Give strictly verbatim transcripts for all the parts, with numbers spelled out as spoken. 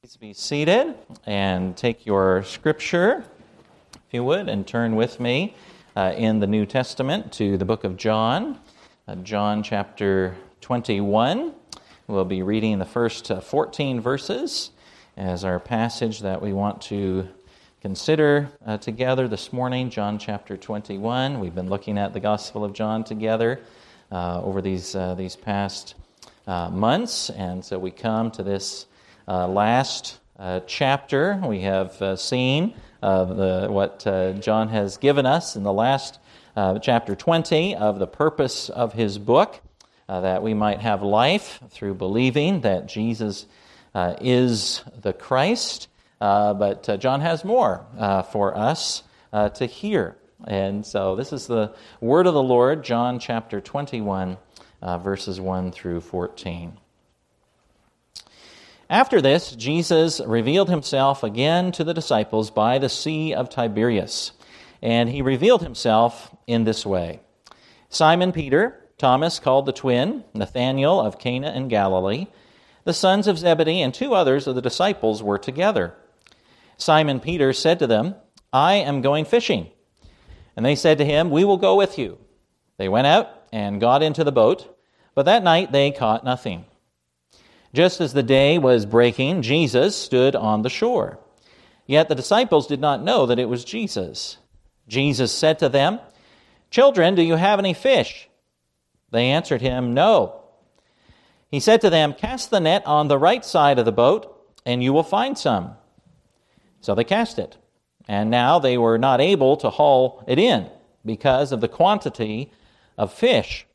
Please be seated and take your scripture, if you would, and turn with me uh, in the New Testament to the book of John, uh, John chapter twenty-one. We'll be reading the first uh, fourteen verses as our passage that we want to consider uh, together this morning, John chapter twenty-one. We've been looking at the Gospel of John together uh, over these, uh, these past uh, months, and so we come to this Uh, last uh, chapter. We have uh, seen uh, the, what uh, John has given us in the last uh, chapter twenty of the purpose of his book, uh, that we might have life through believing that Jesus uh, is the Christ. Uh, but uh, John has more uh, for us uh, to hear. And so this is the word of the Lord, John chapter twenty-one, uh, verses one through fourteen. After this, Jesus revealed himself again to the disciples by the Sea of Tiberias, and he revealed himself in this way. Simon Peter, Thomas called the twin, Nathanael of Cana in Galilee, the sons of Zebedee, and two others of the disciples were together. Simon Peter said to them, "I am going fishing." And they said to him, "We will go with you." They went out and got into the boat, but that night they caught nothing. Just as the day was breaking, Jesus stood on the shore. Yet the disciples did not know that it was Jesus. Jesus said to them, "Children, do you have any fish?" They answered him, "No." He said to them, "Cast the net on the right side of the boat, and you will find some." So they cast it, and now they were not able to haul it in because of the quantity of fish.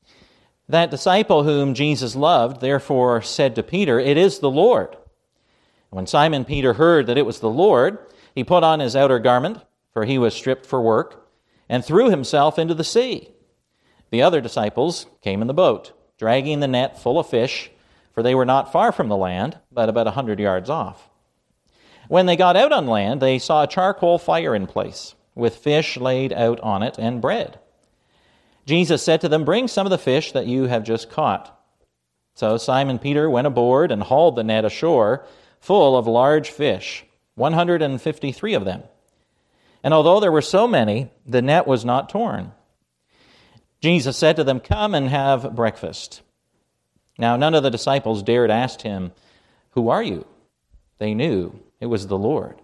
That disciple whom Jesus loved therefore said to Peter, "It is the Lord." When Simon Peter heard that it was the Lord, he put on his outer garment, for he was stripped for work, and threw himself into the sea. The other disciples came in the boat, dragging the net full of fish, for they were not far from the land, but about a hundred yards off. When they got out on land, they saw a charcoal fire in place, with fish laid out on it and bread. Jesus said to them, "Bring some of the fish that you have just caught." So Simon Peter went aboard and hauled the net ashore, full of large fish, one hundred fifty-three of them. And although there were so many, the net was not torn. Jesus said to them, "Come and have breakfast." Now none of the disciples dared ask him, "Who are you?" They knew it was the Lord.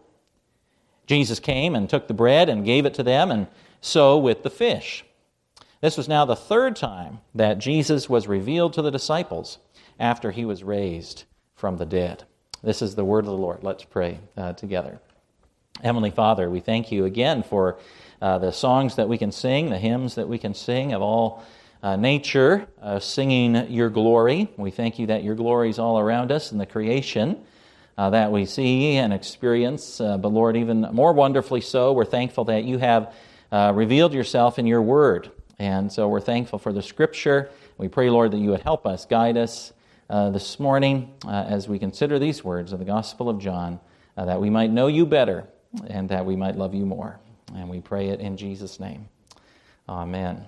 Jesus came and took the bread and gave it to them, and so with the fish. This was now the third time that Jesus was revealed to the disciples after he was raised from the dead. This is the word of the Lord. Let's pray uh, together. Heavenly Father, we thank you again for uh, the songs that we can sing, the hymns that we can sing of all uh, nature, uh, singing your glory. We thank you that your glory is all around us in the creation uh, that we see and experience. Uh, but Lord, even more wonderfully so, we're thankful that you have uh, revealed yourself in your word. And so we're thankful for the Scripture. We pray, Lord, that you would help us, guide us uh, this morning uh, as we consider these words of the Gospel of John, uh, that we might know you better and that we might love you more. And we pray it in Jesus' name. Amen.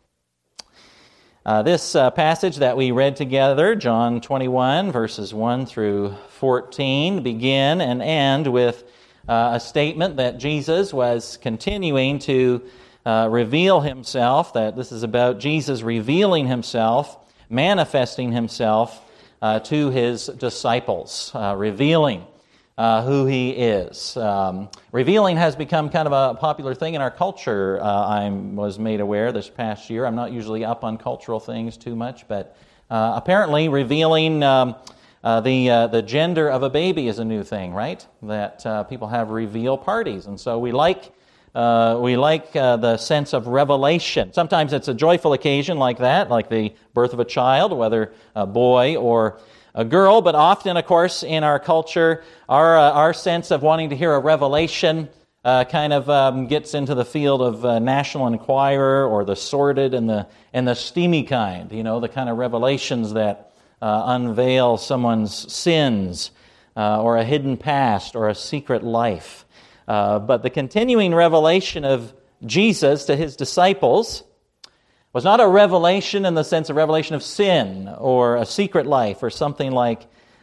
Uh, this uh, passage that we read together, John twenty-one, verses one through fourteen, begin and end with uh, a statement that Jesus was continuing to Uh, reveal himself, that this is about Jesus revealing himself, manifesting himself uh, to his disciples, uh, revealing uh, who he is. Um, revealing has become kind of a popular thing in our culture, uh, I was made aware this past year. I'm not usually up on cultural things too much, but uh, apparently revealing um, uh, the uh, the gender of a baby is a new thing, right? That uh, people have reveal parties, and so we like Uh, we like uh, the sense of revelation. Sometimes it's a joyful occasion like that, like the birth of a child, whether a boy or a girl. But often, of course, in our culture, our uh, our sense of wanting to hear a revelation uh, kind of um, gets into the field of uh, National Enquirer or the sordid and the and the steamy kind. You know, the kind of revelations that uh, unveil someone's sins uh, or a hidden past or a secret life. Uh, but the continuing revelation of Jesus to his disciples was not a revelation in the sense of revelation of sin or a secret life or something like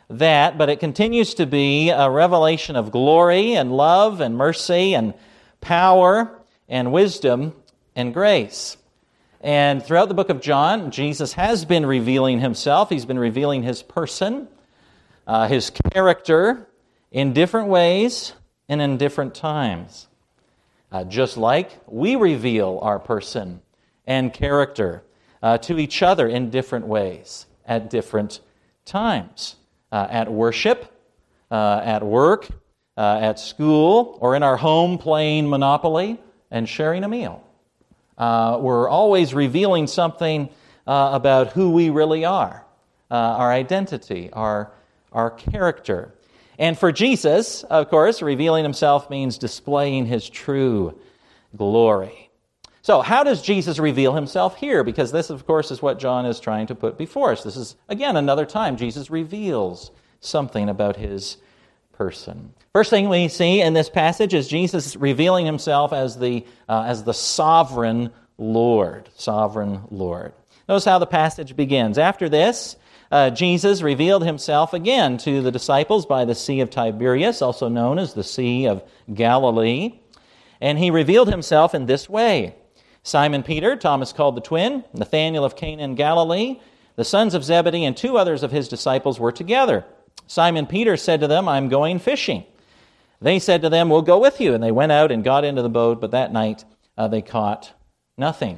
that, but it continues to be a revelation of glory and love and mercy and power and wisdom and grace. And throughout the book of John, Jesus has been revealing himself. He's been revealing his person, uh, his character in different ways and in different times. Uh, just like we reveal our person and character uh, to each other in different ways at different times. Uh, at worship, uh, at work, uh, at school, or in our home playing Monopoly and sharing a meal. Uh, we're always revealing something uh, about who we really are, uh, our identity, our, our character. And for Jesus, of course, revealing himself means displaying his true glory. So how does Jesus reveal himself here? Because this, of course, is what John is trying to put before us. This is, again, another time Jesus reveals something about his person. First thing we see in this passage is Jesus revealing himself as the, uh, as the sovereign Lord. Sovereign Lord. Notice how the passage begins. After this, uh, Jesus revealed himself again to the disciples by the Sea of Tiberias, also known as the Sea of Galilee. And he revealed himself in this way. Simon Peter, Thomas called the twin, Nathanael of Cana in Galilee, the sons of Zebedee, and two others of his disciples were together. Simon Peter said to them, "I'm going fishing." They said to them, "We'll go with you." And they went out and got into the boat, but that night uh, they caught nothing.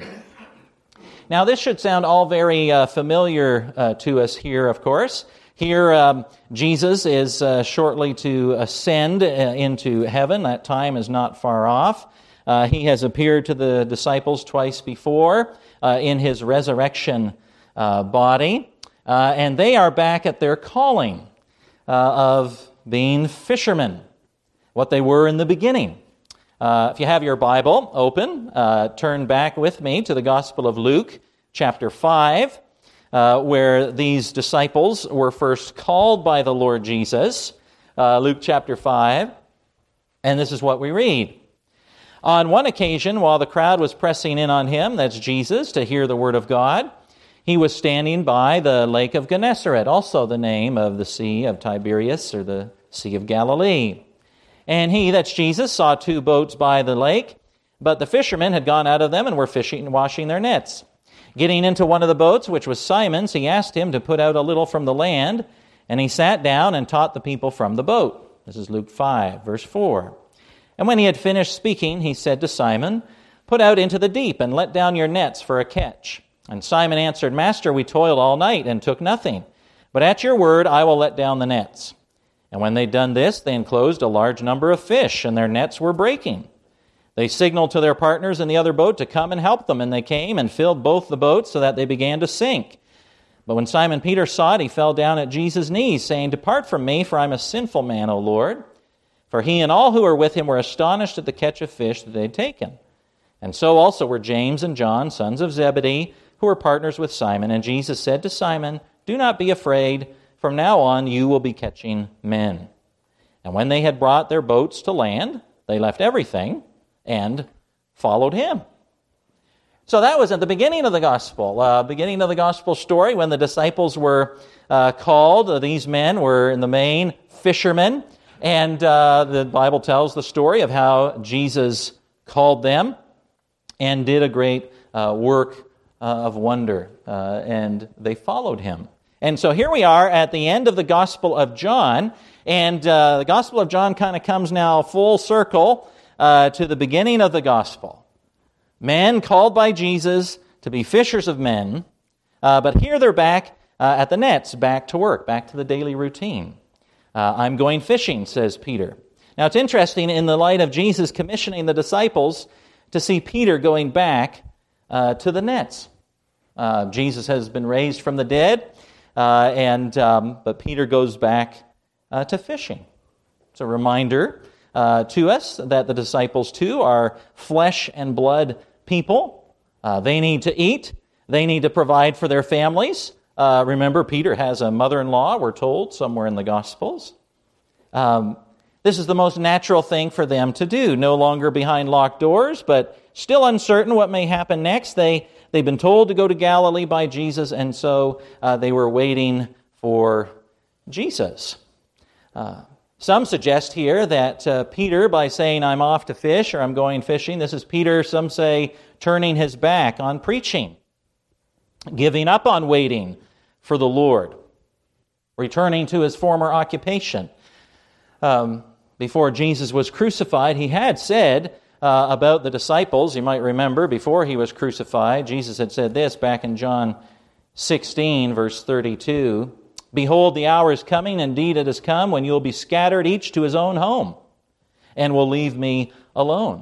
Now this should sound all very uh, familiar uh, to us here, of course. Here um, Jesus is uh, shortly to ascend uh, into heaven. That time is not far off. Uh, he has appeared to the disciples twice before uh, in his resurrection uh, body. Uh, and they are back at their calling uh, of being fishermen, what they were in the beginning. Uh, if you have your Bible open, uh, turn back with me to the Gospel of Luke, chapter five, uh, where these disciples were first called by the Lord Jesus. Uh, Luke chapter five, and this is what we read. On one occasion, while the crowd was pressing in on him, that's Jesus, to hear the word of God, he was standing by the lake of Gennesaret, also the name of the Sea of Tiberias, or the Sea of Galilee. And he, that's Jesus, saw two boats by the lake, but the fishermen had gone out of them and were fishing and washing their nets. Getting into one of the boats, which was Simon's, he asked him to put out a little from the land, and he sat down and taught the people from the boat. This is Luke five, verse four. And when he had finished speaking, he said to Simon, "Put out into the deep and let down your nets for a catch." And Simon answered, "Master, we toiled all night and took nothing. But at your word I will let down the nets." And when they'd done this, they enclosed a large number of fish, and their nets were breaking. They signaled to their partners in the other boat to come and help them, and they came and filled both the boats so that they began to sink. But when Simon Peter saw it, he fell down at Jesus' knees, saying, "Depart from me, for I am a sinful man, O Lord." For he and all who were with him were astonished at the catch of fish that they had taken. And so also were James and John, sons of Zebedee, who were partners with Simon. And Jesus said to Simon, "Do not be afraid. From now on you will be catching men." And when they had brought their boats to land, they left everything and followed him. So that was at the beginning of the gospel, uh, beginning of the gospel story when the disciples were uh, called. Uh, these men were in the main fishermen. And uh, the Bible tells the story of how Jesus called them and did a great uh, work uh, of wonder, uh, and they followed him. And so here we are at the end of the Gospel of John, and uh, the Gospel of John kind of comes now full circle uh, to the beginning of the Gospel. Men called by Jesus to be fishers of men, uh, but here they're back uh, at the nets, back to work, back to the daily routine. Uh, I'm going fishing, says Peter. Now it's interesting in the light of Jesus commissioning the disciples to see Peter going back uh, to the nets. Uh, Jesus has been raised from the dead, uh, and um, but Peter goes back uh, to fishing. It's a reminder uh, to us that the disciples too are flesh and blood people. Uh, they need to eat. They need to provide for their families. Uh, remember, Peter has a mother-in-law, we're told, somewhere in the Gospels. Um, this is the most natural thing for them to do, no longer behind locked doors, but still uncertain what may happen next. They, they've been told to go to Galilee by Jesus, and so uh, they were waiting for Jesus. Uh, some suggest here that uh, Peter, by saying, I'm off to fish or I'm going fishing, this is Peter, some say, turning his back on preaching, giving up on waiting for the Lord, returning to his former occupation. Um, before Jesus was crucified, he had said uh, about the disciples, you might remember, before he was crucified, Jesus had said this back in John sixteen, verse thirty-two, Behold, the hour is coming, indeed it has come, when you will be scattered each to his own home, and will leave me alone.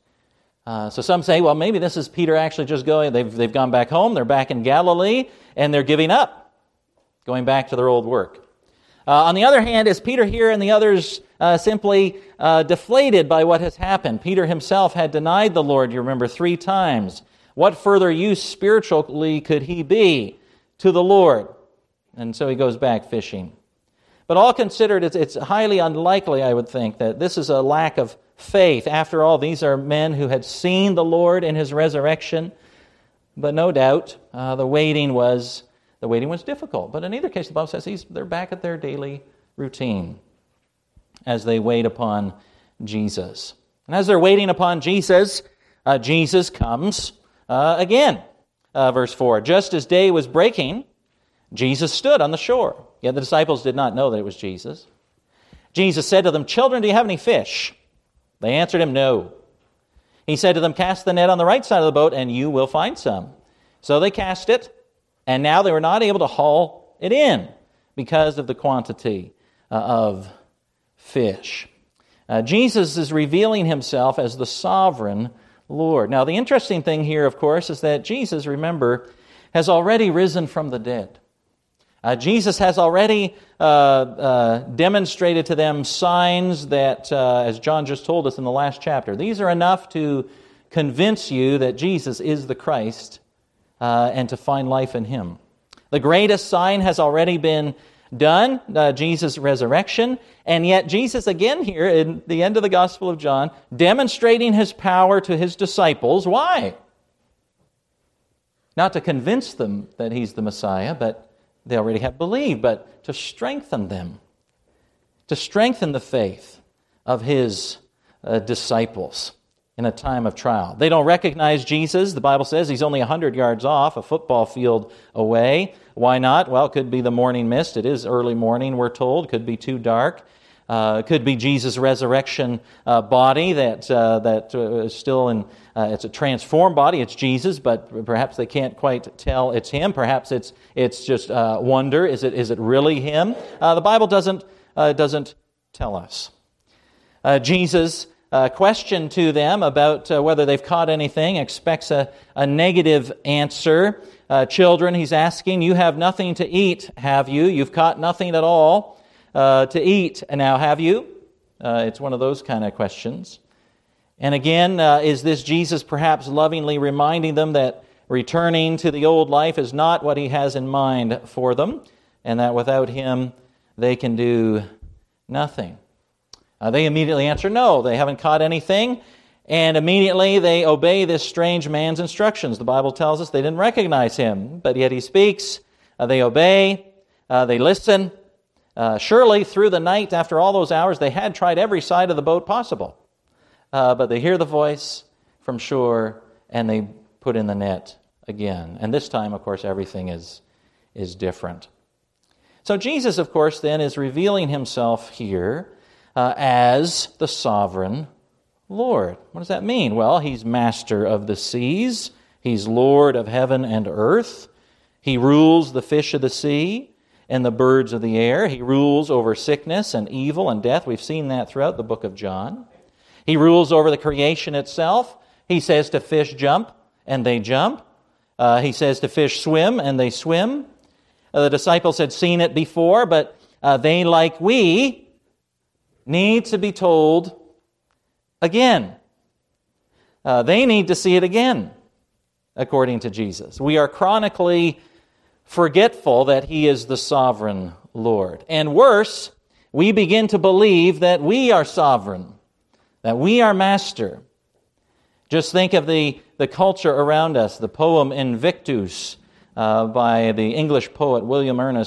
Uh, so some say, well, maybe this is Peter actually just going, they've, they've gone back home, they're back in Galilee, and they're giving up, going back to their old work. Uh, on the other hand, is Peter here and the others uh, simply uh, deflated by what has happened? Peter himself had denied the Lord, you remember, three times. What further use spiritually could he be to the Lord? And so he goes back fishing. But all considered, it's, it's highly unlikely, I would think, that this is a lack of faith. After all, these are men who had seen the Lord in his resurrection. But no doubt, uh, the waiting was the waiting was difficult. But in either case, the Bible says he's, they're back at their daily routine as they wait upon Jesus. And as they're waiting upon Jesus, uh, Jesus comes uh, again. Uh, verse four, just as day was breaking, Jesus stood on the shore. Yet the disciples did not know that it was Jesus. Jesus said to them, Children, do you have any fish? They answered him, No. He said to them, Cast the net on the right side of the boat, and you will find some. So they cast it, and now they were not able to haul it in because of the quantity uh, of fish. Uh, Jesus is revealing himself as the sovereign Lord. Now, the interesting thing here, of course, is that Jesus, remember, has already risen from the dead. Uh, Jesus has already uh, uh, demonstrated to them signs that, uh, as John just told us in the last chapter, these are enough to convince you that Jesus is the Christ uh, and to find life in him. The greatest sign has already been done, uh, Jesus' resurrection, and yet Jesus again here in the end of the Gospel of John, demonstrating his power to his disciples. Why? Not to convince them that he's the Messiah, but they already have believed, but to strengthen them, to strengthen the faith of his uh, disciples in a time of trial. They don't recognize Jesus. The Bible says he's only one hundred yards off, a football field away. Why not? Well, it could be the morning mist. It is early morning, we're told. It could be too dark. Uh, it could be Jesus' resurrection uh, body that uh, that uh, is still in, uh, it's a transformed body. It's Jesus, but perhaps they can't quite tell it's him. Perhaps it's it's just uh, wonder. Is it is it really him? Uh, the Bible doesn't uh, doesn't tell us. Uh, Jesus' uh, question to them about uh, whether they've caught anything expects a, a negative answer. Uh, children, he's asking, you have nothing to eat, have you? You've caught nothing at all. Uh, to eat now, have you? Uh, it's one of those kind of questions. And again, uh, is this Jesus perhaps lovingly reminding them that returning to the old life is not what he has in mind for them, and that without him they can do nothing? Uh, they immediately answer no, they haven't caught anything, and immediately they obey this strange man's instructions. The Bible tells us they didn't recognize him, but yet he speaks, uh, they obey, uh, they listen. Uh, surely through the night, after all those hours, they had tried every side of the boat possible. Uh, but they hear the voice from shore, and they put in the net again. And this time, of course, everything is, is different. So Jesus, of course, then is revealing himself here uh, as the sovereign Lord. What does that mean? Well, he's master of the seas. He's Lord of heaven and earth. He rules the fish of the sea and the birds of the air. He rules over sickness and evil and death. We've seen that throughout the book of John. He rules over the creation itself. He says to fish, jump, and they jump. Uh, he says to fish, swim, and they swim. Uh, the disciples had seen it before, but uh, they, like we, need to be told again. Uh, they need to see it again, according to Jesus. We are chronically forgetful that he is the sovereign Lord. And worse, we begin to believe that we are sovereign, that we are master. Just think of the, the culture around us, the poem Invictus uh, by the English poet William Ernest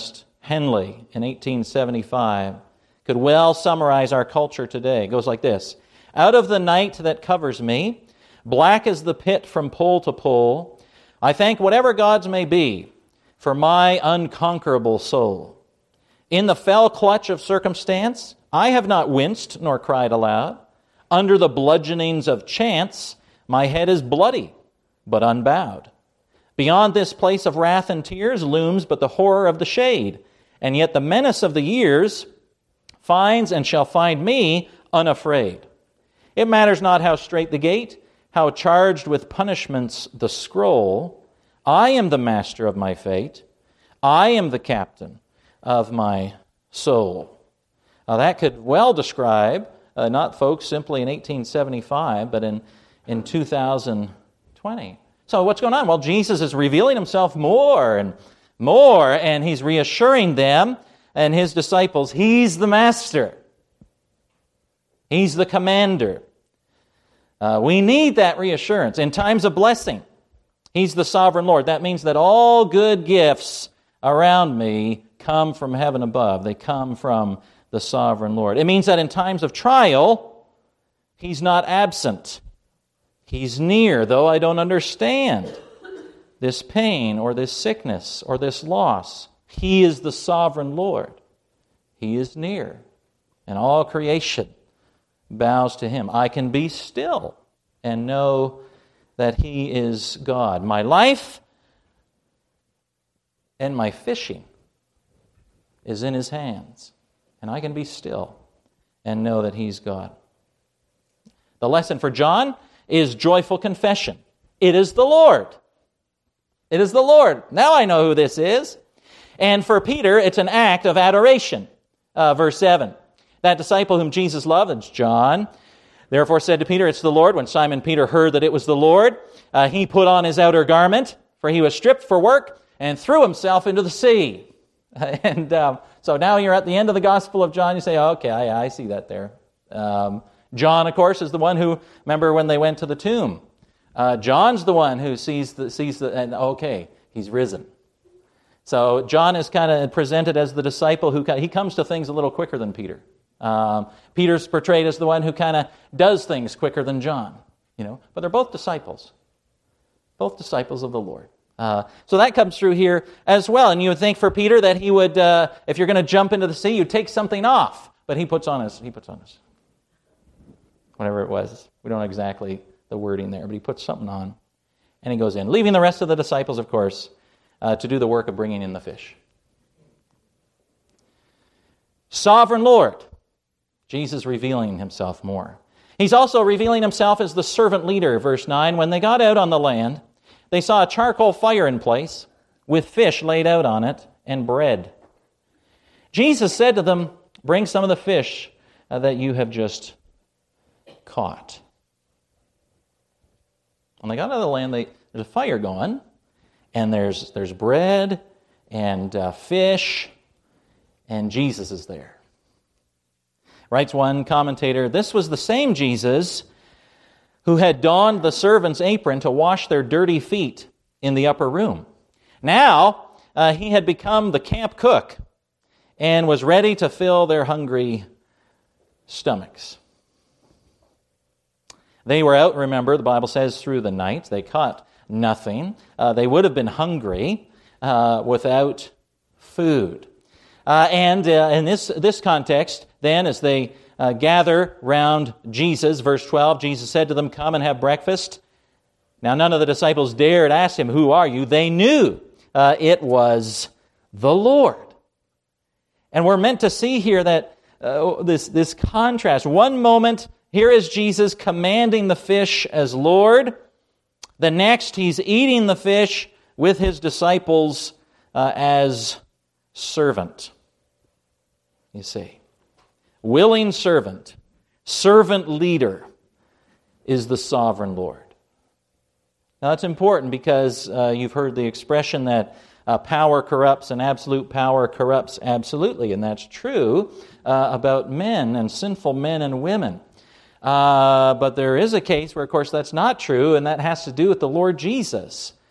Henley in eighteen seventy-five could well summarize our culture today. It goes like this: out of the night that covers me, black as the pit from pole to pole, I thank whatever gods may be for my unconquerable soul. In the fell clutch of circumstance, I have not winced nor cried aloud. Under the bludgeonings of chance, my head is bloody, but unbowed. Beyond this place of wrath and tears looms but the horror of the shade, and yet the menace of the years finds and shall find me unafraid. It matters not how strait the gate, how charged with punishments the scroll. I am the master of my fate. I am the captain of my soul. Now that could well describe, uh, not folks simply in eighteen seventy-five, but in, in two thousand twenty. So what's going on? Well, Jesus is revealing himself more and more, and he's reassuring them and his disciples, he's the master. He's the commander. Uh, we need that reassurance in times of blessing. He's the sovereign Lord. That means that all good gifts around me come from heaven above. They come from the sovereign Lord. It means that in times of trial, he's not absent. He's near, though I don't understand this pain or this sickness or this loss. He is the sovereign Lord. He is near. And all creation bows to him. I can be still and know that he is God. My life and my fishing is in his hands. And I can be still and know that he's God. The lesson for John is joyful confession. It is the Lord. It is the Lord. Now I know who this is. And for Peter, it's an act of adoration. Uh, verse seven. That disciple whom Jesus loved, it's John, therefore said to Peter, it's the Lord. When Simon Peter heard that it was the Lord, uh, he put on his outer garment, for he was stripped for work, and threw himself into the sea. And um, so now you're at the end of the Gospel of John. You say, oh, okay, I, I see that there. Um, John, of course, is the one who, remember when they went to the tomb, uh, John's the one who sees the, sees the, and okay, he's risen. So John is kind of presented as the disciple who, he comes to things a little quicker than Peter. Um, Peter's portrayed as the one who kind of does things quicker than John, you know. But they're both disciples, both disciples of the Lord. Uh, so that comes through here as well. And you would think for Peter that he would, uh, if you're going to jump into the sea, you take something off. But he puts on his, he puts on his, whatever it was. We don't know exactly the wording there, but he puts something on, and he goes in, leaving the rest of the disciples, of course, uh, to do the work of bringing in the fish. Sovereign Lord. Jesus revealing himself more. He's also revealing himself as the servant leader, verse nine. When they got out on the land, they saw a charcoal fire in place, with fish laid out on it, and bread. Jesus said to them, bring some of the fish uh, that you have just caught. When they got out of the land, they, there's a fire going, and there's, there's bread and uh, fish, and Jesus is there. Writes one commentator, this was the same Jesus who had donned the servant's apron to wash their dirty feet in the upper room. Now, uh, he had become the camp cook and was ready to fill their hungry stomachs. They were out, remember, the Bible says, through the night. They caught nothing. Uh, they would have been hungry uh, without food. Uh, and uh, in this, this context, then, as they uh, gather round Jesus, verse twelve, Jesus said to them, come and have breakfast. Now, none of the disciples dared ask him, who are you? They knew uh, it was the Lord. And we're meant to see here that uh, this, this contrast. One moment, here is Jesus commanding the fish as Lord. The next, he's eating the fish with his disciples uh, as servant. You see, willing servant, servant leader is the sovereign Lord. Now that's important because uh, you've heard the expression that uh, power corrupts and absolute power corrupts absolutely, and that's true uh, about men and sinful men and women. Uh, but there is a case where, of course, that's not true, and that has to do with the Lord Jesus.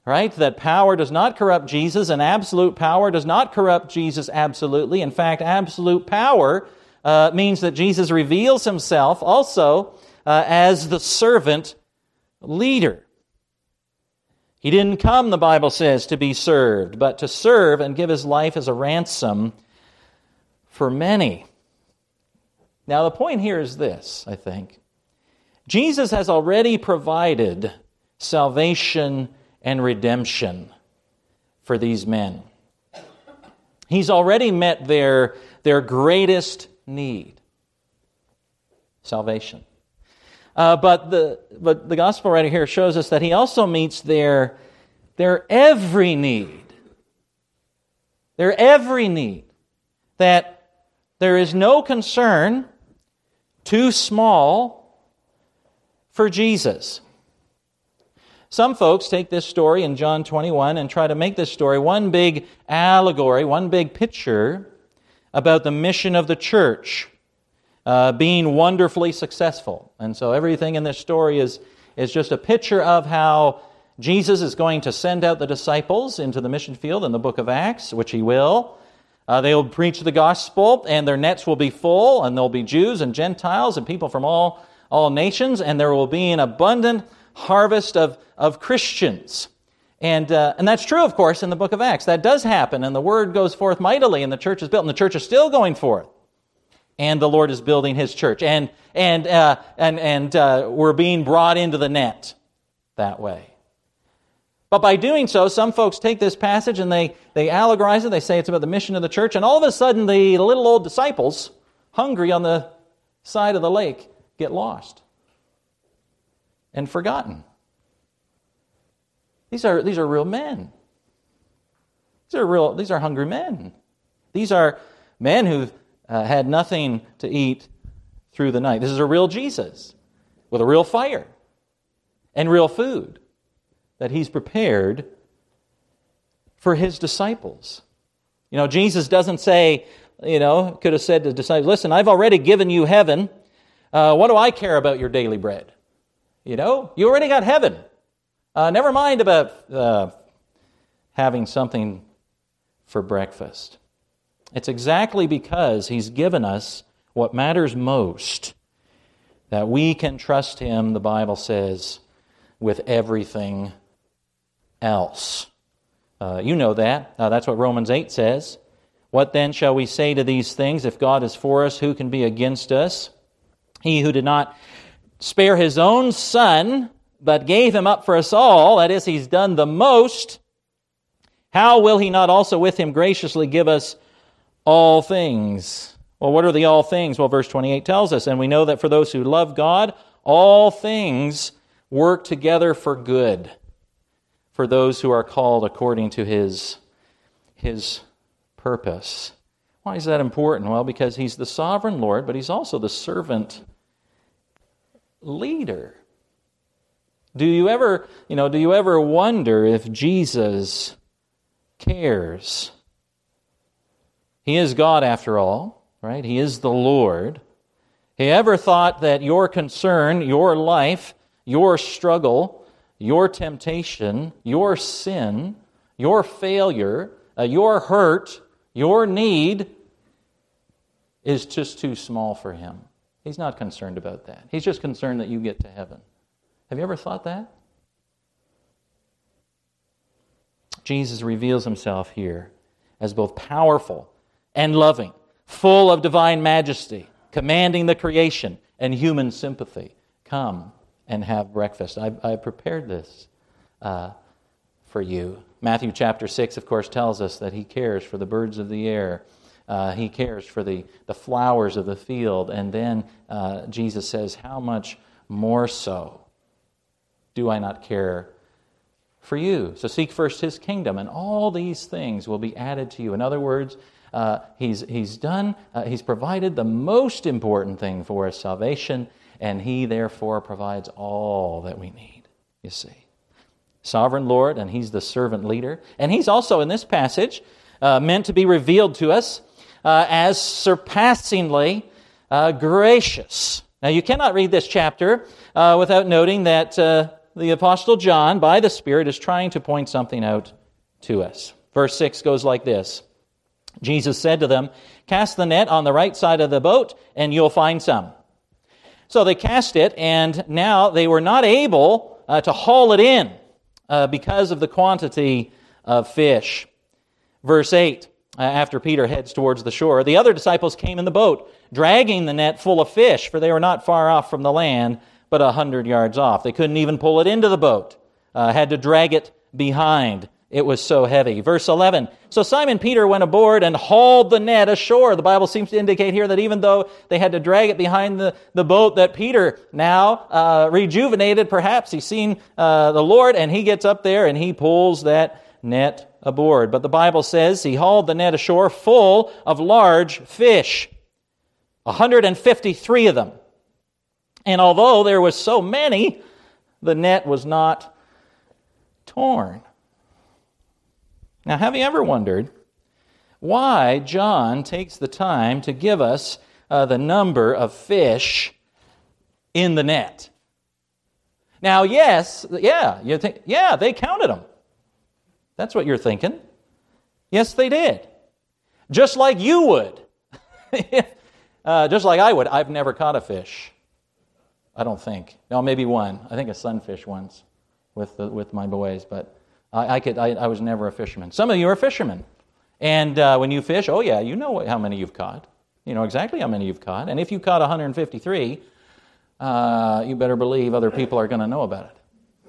right? That power does not corrupt Jesus, and absolute power does not corrupt Jesus absolutely. In fact, absolute power uh, means that Jesus reveals himself also uh, as the servant leader. He didn't come, the Bible says, to be served, but to serve and give his life as a ransom for many. Now, the point here is this, I think. Jesus has already provided salvation and redemption for these men. He's already met their, their greatest need, salvation. Uh, but the but the gospel writer here shows us that he also meets their, their every need. Their every need. That there is no concern too small for Jesus. Some folks take this story in John twenty-one and try to make this story one big allegory, one big picture about the mission of the church uh, being wonderfully successful. And so everything in this story is, is just a picture of how Jesus is going to send out the disciples into the mission field in the book of Acts, which he will. Uh, they will preach the gospel, and their nets will be full, and there'll be Jews and Gentiles and people from all, all nations, and there will be an abundant harvest of, of Christians. And uh, and that's true, of course, in the book of Acts. That does happen, and the word goes forth mightily, and the church is built, and the church is still going forth. And the Lord is building his church. And and uh, and and uh, we're being brought into the net that way. But by doing so, some folks take this passage and they, they allegorize it. They say it's about the mission of the church. And all of a sudden, the little old disciples, hungry on the side of the lake, get lost and forgotten. These are these are real men. These are real. These are hungry men. These are men who've uh, had nothing to eat through the night. This is a real Jesus with a real fire and real food that he's prepared for his disciples. You know, Jesus doesn't say, you know, could have said to the disciples, listen, I've already given you heaven. Uh, what do I care about your daily bread? You know, you already got heaven. Uh, never mind about uh, having something for breakfast. It's exactly because he's given us what matters most that we can trust him, the Bible says, with everything else. Uh, you know that. Uh, that's what Romans eight says. What then shall we say to these things? If God is for us, who can be against us? He who did not spare his own son, but gave him up for us all, that is, he's done the most, how will he not also with him graciously give us all things? Well, what are the all things? Well, verse twenty-eight tells us, and we know that for those who love God, all things work together for good, for those who are called according to his, his purpose. Why is that important? Well, because he's the sovereign Lord, but he's also the servant leader. Do you ever, you know, do you ever wonder if Jesus cares? He is God after all, right? He is the Lord. Have you ever thought that your concern, your life, your struggle, your temptation, your sin, your failure, uh, your hurt, your need is just too small for him? He's not concerned about that. He's just concerned that you get to heaven. Have you ever thought that? Jesus reveals himself here as both powerful and loving, full of divine majesty, commanding the creation and human sympathy. Come and have breakfast. I've, I've prepared this uh, for you. Matthew chapter six, of course, tells us that he cares for the birds of the air. Uh, he cares for the, the flowers of the field. And then uh, Jesus says, how much more so do I not care for you? So seek first his kingdom, and all these things will be added to you. In other words, uh, he's, he's done, uh, he's provided the most important thing for us, salvation, and he therefore provides all that we need, you see. Sovereign Lord, and he's the servant leader. And he's also, in this passage, uh, meant to be revealed to us uh, as surpassingly uh, gracious. Now, you cannot read this chapter uh, without noting that uh, the Apostle John, by the Spirit, is trying to point something out to us. Verse six goes like this. Jesus said to them, "Cast the net on the right side of the boat, and you'll find some." So they cast it, and now they were not able uh, to haul it in uh, because of the quantity of fish. Verse eight, uh, after Peter heads towards the shore, the other disciples came in the boat, dragging the net full of fish, for they were not far off from the land, but a hundred yards off. They couldn't even pull it into the boat, uh, had to drag it behind. It was so heavy. Verse eleven, so Simon Peter went aboard and hauled the net ashore. The Bible seems to indicate here that even though they had to drag it behind the, the boat, that Peter, now uh, rejuvenated perhaps, he's seen uh, the Lord, and he gets up there and he pulls that net aboard. But the Bible says he hauled the net ashore full of large fish, one hundred fifty-three of them. And although there was so many, the net was not torn. Now, have you ever wondered why John takes the time to give us uh, the number of fish in the net? Now, yes, yeah, you think, yeah, they counted them. That's what you're thinking. Yes, they did. Just like you would. uh, just like I would. I've never caught a fish. I don't think. No, maybe one. I think a sunfish once with the, with my boys, but I, I could. I, I was never a fisherman. Some of you are fishermen, and uh, when you fish, oh yeah, you know how many you've caught. You know exactly how many you've caught, and if you caught one hundred fifty-three, uh, you better believe other people are going to know about it.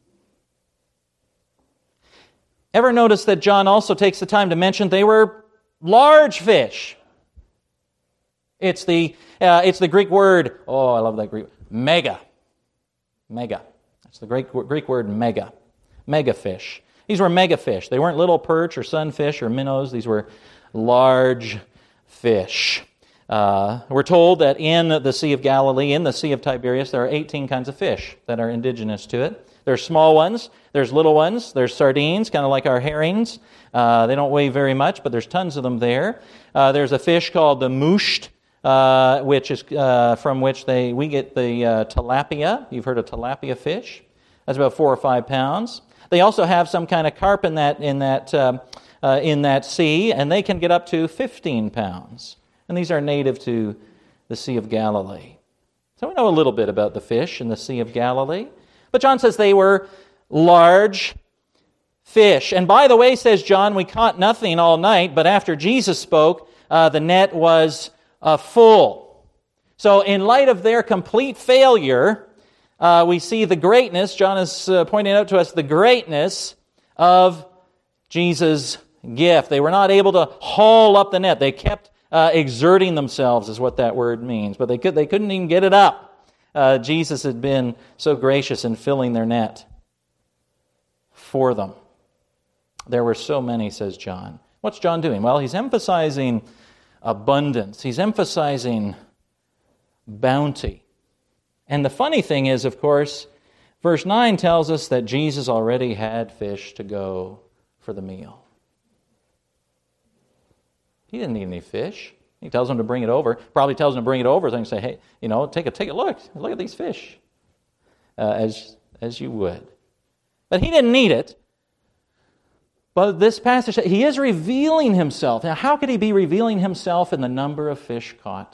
Ever notice that John also takes the time to mention they were large fish? It's the uh, it's the Greek word. Oh, I love that Greek mega, mega. That's the Greek Greek word mega. Mega fish. These were mega fish. They weren't little perch or sunfish or minnows. These were large fish. Uh, we're told that in the Sea of Galilee, in the Sea of Tiberias, there are eighteen kinds of fish that are indigenous to it. There's small ones, there's little ones, there's sardines, kind of like our herrings. Uh, they don't weigh very much, but there's tons of them there. Uh, there's a fish called the musht, uh, which is uh, from which they we get the uh, tilapia. You've heard of tilapia fish. That's about four or five pounds. They also have some kind of carp in that in that um, uh, in that sea, and they can get up to fifteen pounds. And these are native to the Sea of Galilee. So we know a little bit about the fish in the Sea of Galilee. But John says they were large fish. And by the way, says John, we caught nothing all night, but after Jesus spoke, uh, the net was uh, full. So in light of their complete failure, Uh, we see the greatness, John is uh, pointing out to us the greatness of Jesus' gift. They were not able to haul up the net. They kept uh, exerting themselves, is what that word means. But they, could, they couldn't even get it up. Uh, Jesus had been so gracious in filling their net for them. There were so many, says John. What's John doing? Well, he's emphasizing abundance. He's emphasizing bounty. And the funny thing is, of course, verse nine tells us that Jesus already had fish to go for the meal. He didn't need any fish. He tells them to bring it over. Probably tells them to bring it over. Then say, hey, you know, take a take a look. Look at these fish, uh, as as you would. But he didn't need it. But this passage, he is revealing himself. Now, how could he be revealing himself in the number of fish caught?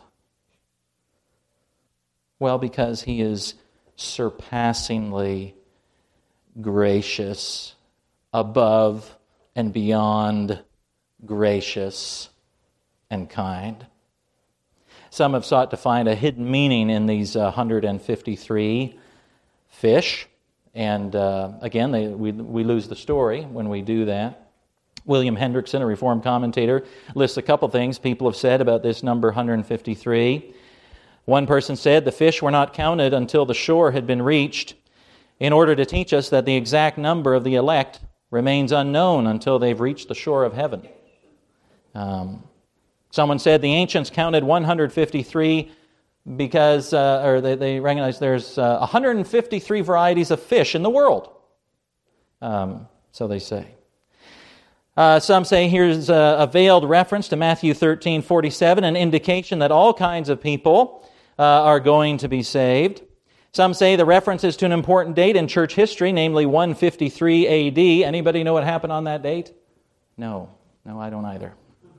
Well, because he is surpassingly gracious, above and beyond gracious and kind. Some have sought to find a hidden meaning in these uh, one hundred fifty-three fish. And uh, again, they, we, we lose the story when we do that. William Hendrickson, a Reformed commentator, lists a couple things people have said about this number one hundred fifty-three. One person said the fish were not counted until the shore had been reached, in order to teach us that the exact number of the elect remains unknown until they've reached the shore of heaven. Um, someone said the ancients counted one hundred fifty-three because, uh, or they, they recognize there's uh, one hundred fifty-three varieties of fish in the world. Um, so they say. Uh, some say here's a, a veiled reference to Matthew thirteen forty-seven, an indication that all kinds of people uh, are going to be saved. Some say the reference is to an important date in church history, namely one fifty-three A D. Anybody know what happened on that date? No. No, I don't either.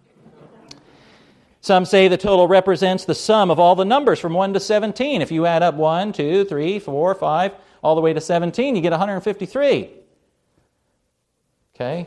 Some say the total represents the sum of all the numbers from one to seventeen. If you add up one, two, three, four, five, all the way to seventeen, you get one hundred fifty-three. Okay?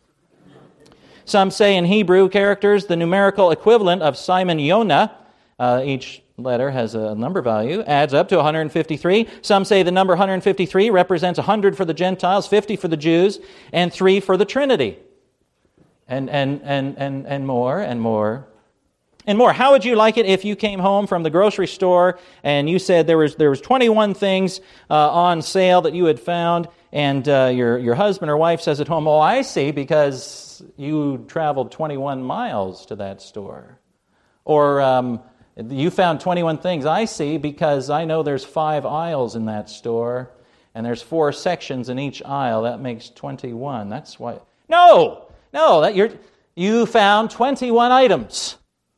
Some say in Hebrew characters the numerical equivalent of Simon Yonah, uh, each letter has a number value, adds up to one hundred fifty-three. Some say the number one hundred fifty-three represents one hundred for the Gentiles, fifty for the Jews, and three for the Trinity. And and and and and more and more and more. How would you like it if you came home from the grocery store and you said there was there was twenty-one things uh, on sale that you had found, and uh, your your husband or wife says at home, "Oh, I see, because you traveled twenty-one miles to that store," or um, "You found twenty-one things. I see, because I know there's five aisles in that store, and there's four sections in each aisle. That makes twenty-one. That's why." No. No, that you're, you found twenty-one items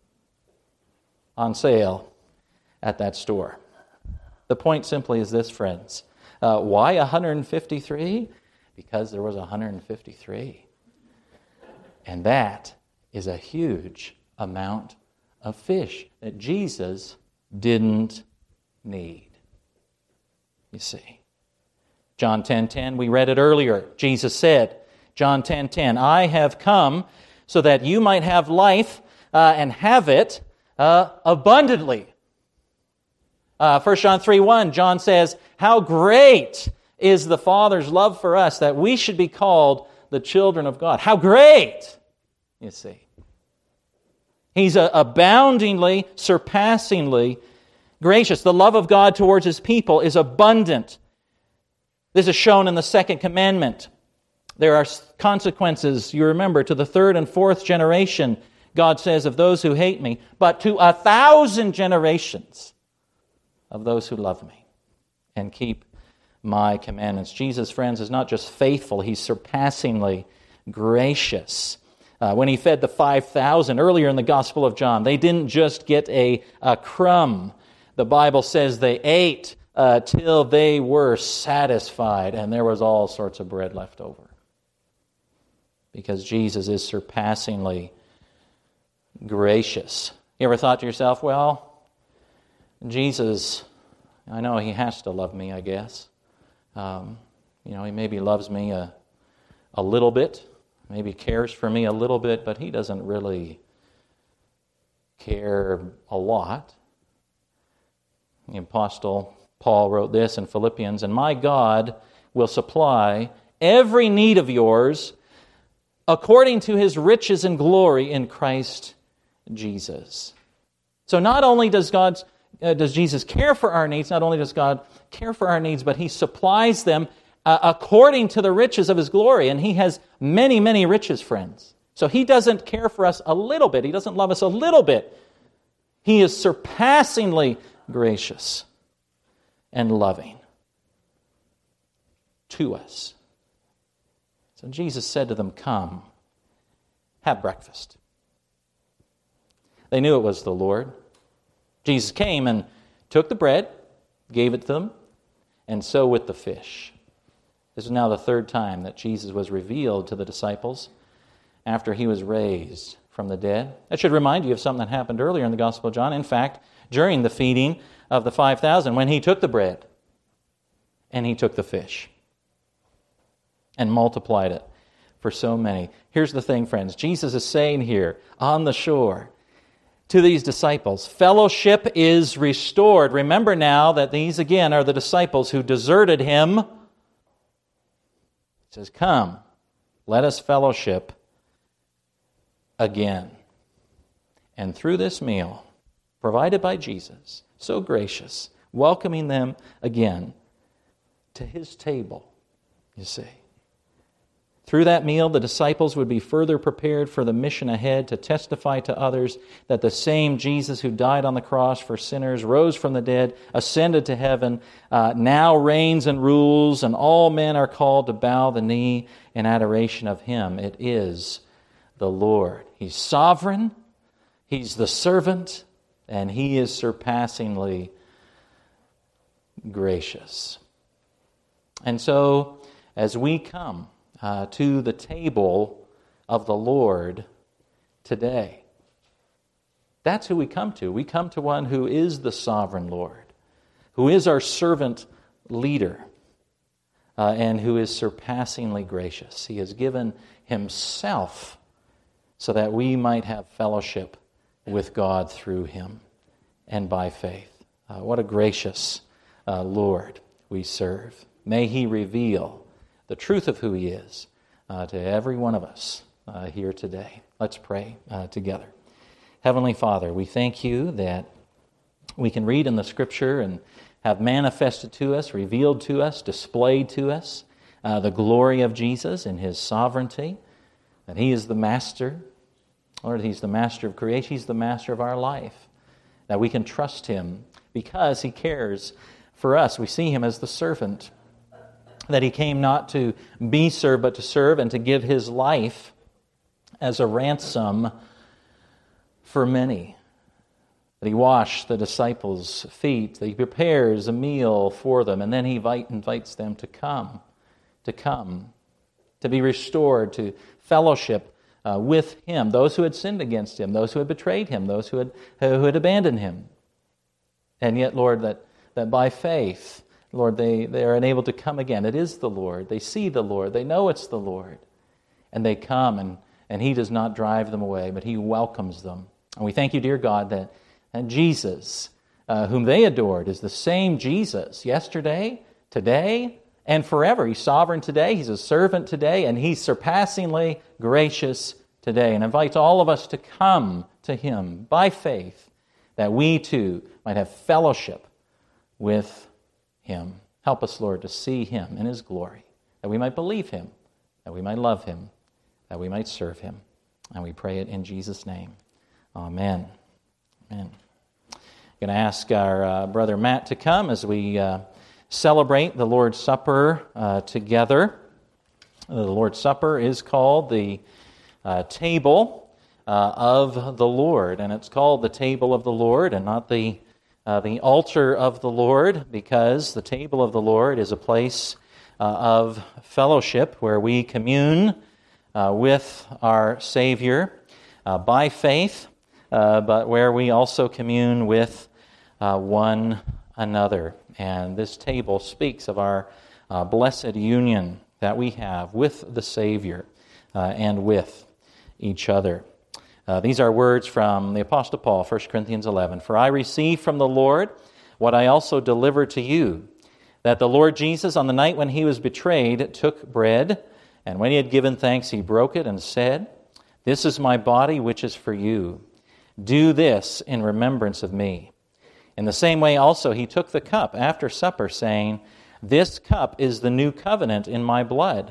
on sale at that store. The point simply is this, friends. Uh, why one hundred fifty-three? Because there was one hundred fifty-three. And that is a huge amount of fish that Jesus didn't need. You see. John ten ten, we read it earlier. Jesus said, John ten ten, "I have come so that you might have life uh, and have it uh, abundantly." Uh, First John three one, John says, "How great is the Father's love for us that we should be called the children of God." How great, you see. He's uh, aboundingly, surpassingly gracious. The love of God towards His people is abundant. This is shown in the second commandment. There are consequences, you remember, to the third and fourth generation, God says, of those who hate me, but to a thousand generations of those who love me and keep my commandments. Jesus, friends, is not just faithful, He's surpassingly gracious. Uh, when He fed the five thousand earlier in the Gospel of John, they didn't just get a, a crumb. The Bible says they ate uh, till they were satisfied, and there was all sorts of bread left over. Because Jesus is surpassingly gracious. You ever thought to yourself, well, Jesus, I know He has to love me, I guess. Um, you know, He maybe loves me a, a little bit, maybe cares for me a little bit, but He doesn't really care a lot. The Apostle Paul wrote this in Philippians, "And my God will supply every need of yours according to His riches and glory in Christ Jesus." So not only does God, uh, does Jesus care for our needs, not only does God care for our needs, but He supplies them uh, according to the riches of His glory. And He has many, many riches, friends. So He doesn't care for us a little bit. He doesn't love us a little bit. He is surpassingly gracious and loving to us. So Jesus said to them, "Come, have breakfast." They knew it was the Lord. Jesus came and took the bread, gave it to them, and so with the fish. This is now the third time that Jesus was revealed to the disciples after He was raised from the dead. That should remind you of something that happened earlier in the Gospel of John. In fact, during the feeding of the five thousand, when He took the bread and He took the fish and multiplied it for so many. Here's the thing, friends. Jesus is saying here on the shore to these disciples, fellowship is restored. Remember now that these, again, are the disciples who deserted Him. He says, "Come, let us fellowship again." And through this meal, provided by Jesus, so gracious, welcoming them again to His table, you see. Through that meal, the disciples would be further prepared for the mission ahead to testify to others that the same Jesus who died on the cross for sinners, rose from the dead, ascended to heaven, uh, now reigns and rules, and all men are called to bow the knee in adoration of Him. It is the Lord. He's sovereign, He's the servant, and He is surpassingly gracious. And so, as we come uh, to the table of the Lord today, that's who we come to. We come to one who is the sovereign Lord, who is our servant leader, uh, and who is surpassingly gracious. He has given himself so that we might have fellowship with God through him and by faith. Uh, what a gracious uh, Lord we serve. May he reveal the truth of who he is uh, to every one of us uh, here today. Let's pray uh, together. Heavenly Father, we thank you that we can read in the Scripture and have manifested to us, revealed to us, displayed to us uh, the glory of Jesus and his sovereignty, that he is the master. Lord, he's the master of creation. He's the master of our life, that we can trust him because he cares for us. We see him as the servant, that he came not to be served, but to serve and to give his life as a ransom for many. That he washed the disciples' feet, that he prepares a meal for them, and then he invite, invites them to come, to come, to be restored, to fellowship uh, with him, those who had sinned against him, those who had betrayed him, those who had, who had abandoned him. And yet, Lord, that, that by faith, Lord, they, they are enabled to come again. It is the Lord. They see the Lord. They know it's the Lord. And they come, and, and he does not drive them away, but he welcomes them. And we thank you, dear God, that and Jesus, uh, whom they adored, is the same Jesus yesterday, today, and forever. He's sovereign today, he's a servant today, and he's surpassingly gracious today, and invites all of us to come to him by faith, that we too might have fellowship with him. Help us, Lord, to see him in his glory, that we might believe him, that we might love him, that we might serve him. And we pray it in Jesus' name. Amen. Amen. I'm going to ask our uh, brother Matt to come as we uh, celebrate the Lord's Supper uh, together. The Lord's Supper is called the uh, table uh, of the Lord, and it's called the table of the Lord and not the uh, the altar of the Lord, because the table of the Lord is a place uh, of fellowship where we commune uh, with our Savior uh, by faith. Uh, but where we also commune with uh, one another. And this table speaks of our uh, blessed union that we have with the Savior uh, and with each other. Uh, these are words from the Apostle Paul, First Corinthians eleven. For I received from the Lord what I also delivered to you, that the Lord Jesus, on the night when he was betrayed, took bread, and when he had given thanks, he broke it and said, "This is my body, which is for you. Do this in remembrance of me." In the same way also he took the cup after supper, saying, "This cup is the new covenant in my blood.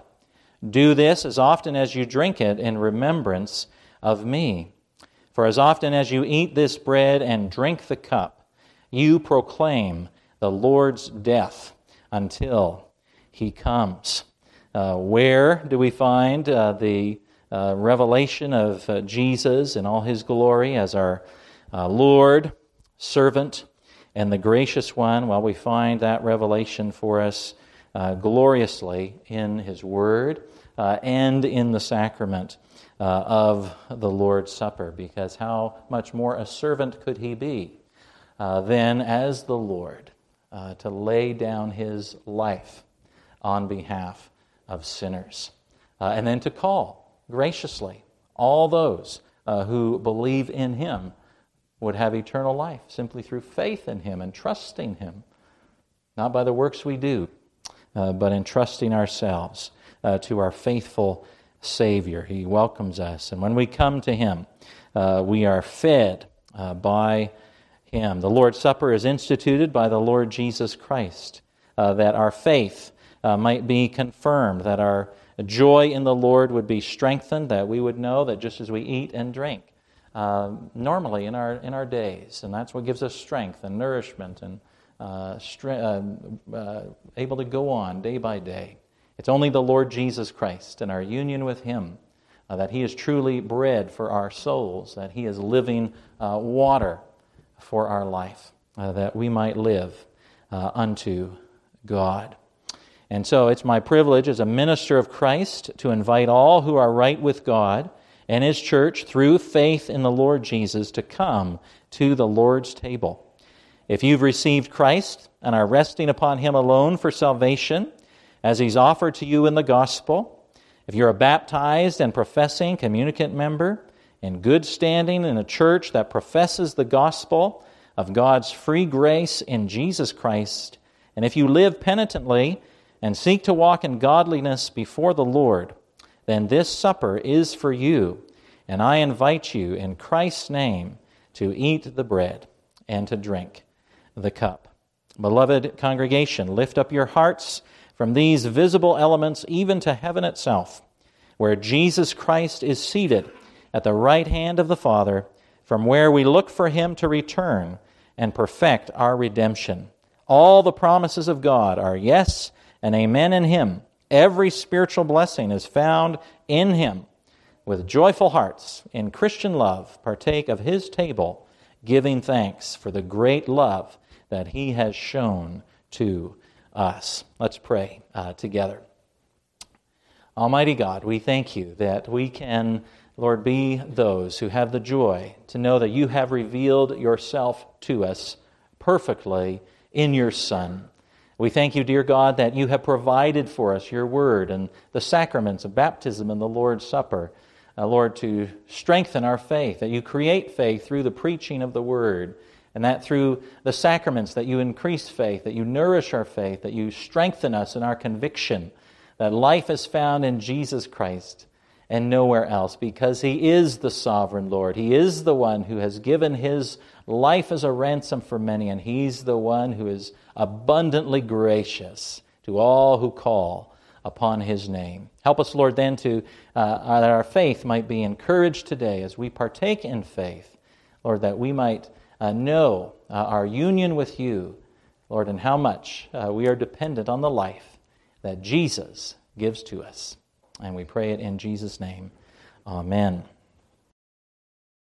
Do this as often as you drink it in remembrance of me. For as often as you eat this bread and drink the cup, you proclaim the Lord's death until he comes." Uh, where do we find uh, the Uh, revelation of uh, Jesus in all his glory as our uh, Lord, servant, and the gracious one? Well, we find that revelation for us uh, gloriously in his word uh, and in the sacrament uh, of the Lord's Supper, because how much more a servant could he be uh, than as the Lord uh, to lay down his life on behalf of sinners uh, and then to call graciously all those uh, who believe in him would have eternal life simply through faith in him and trusting him, not by the works we do, uh, but in trusting ourselves uh, to our faithful Savior. He welcomes us, and when we come to him, uh, we are fed uh, by him. The Lord's Supper is instituted by the Lord Jesus Christ, uh, that our faith uh, might be confirmed, that our joy in the Lord would be strengthened, that we would know that just as we eat and drink uh, normally in our in our days, and that's what gives us strength and nourishment and uh, stre- uh, uh, able to go on day by day. It's only the Lord Jesus Christ and our union with him uh, that he is truly bread for our souls, that he is living uh, water for our life, uh, that we might live uh, unto God. And so it's my privilege as a minister of Christ to invite all who are right with God and His church through faith in the Lord Jesus to come to the Lord's table. If you've received Christ and are resting upon Him alone for salvation, as He's offered to you in the gospel, if you're a baptized and professing communicant member in good standing in a church that professes the gospel of God's free grace in Jesus Christ, and if you live penitently and seek to walk in godliness before the Lord, then this supper is for you, and I invite you in Christ's name to eat the bread and to drink the cup. Beloved congregation, lift up your hearts from these visible elements even to heaven itself, where Jesus Christ is seated at the right hand of the Father, from where we look for Him to return and perfect our redemption. All the promises of God are yes and amen in Him. Every spiritual blessing is found in Him. With joyful hearts, in Christian love, partake of His table, giving thanks for the great love that He has shown to us. Let's pray uh, together. Almighty God, we thank You that we can, Lord, be those who have the joy to know that You have revealed Yourself to us perfectly in Your Son. We thank You, dear God, that You have provided for us Your Word and the sacraments of baptism and the Lord's Supper, uh, Lord, to strengthen our faith, that You create faith through the preaching of the Word, and that through the sacraments that You increase faith, that You nourish our faith, that You strengthen us in our conviction that life is found in Jesus Christ and nowhere else, because He is the sovereign Lord. He is the one who has given His life as a ransom for many, and He's the one who is abundantly gracious to all who call upon His name. Help us, Lord, then to uh, that our faith might be encouraged today as we partake in faith, Lord, that we might uh, know uh, our union with You, Lord, and how much uh, we are dependent on the life that Jesus gives to us. And we pray it in Jesus' name. Amen.